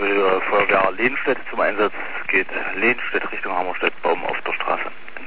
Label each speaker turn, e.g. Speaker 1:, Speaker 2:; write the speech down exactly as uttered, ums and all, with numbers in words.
Speaker 1: für Feuerwehr Lehnstedt zum Einsatz. Geht Lehnstedt Richtung Hammerstedt, Baum auf der Straße.